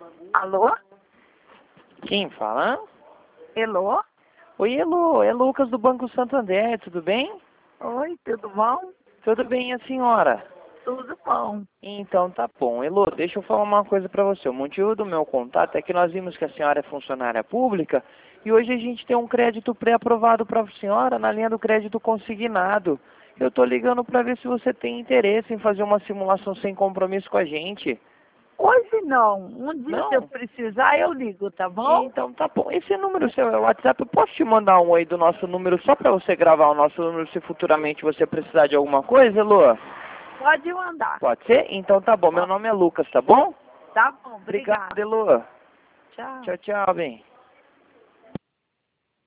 Alô? Quem fala? Elô? Oi, Elô, é Lucas do Banco Santander, tudo bem? Oi, tudo bom? Tudo bem, a senhora? Tudo bom. Então tá bom. Elô, deixa eu falar uma coisa pra você. O motivo do meu contato é que nós vimos que a senhora é funcionária pública e hoje a gente tem um crédito pré-aprovado pra senhora na linha do crédito consignado. Eu tô ligando pra ver se você tem interesse em fazer uma simulação sem compromisso com a gente. Hoje não. Um dia se eu Não? precisar, eu ligo, tá bom? Então tá bom. Esse número seu é o WhatsApp. Eu posso te mandar um aí do nosso número só pra você gravar o nosso número se futuramente você precisar de alguma coisa, Elô? Pode mandar. Pode ser? Então tá bom. Meu nome é Lucas, tá bom? Tá bom, Obrigado, obrigada. Elô. Tchau. Tchau, tchau, bem.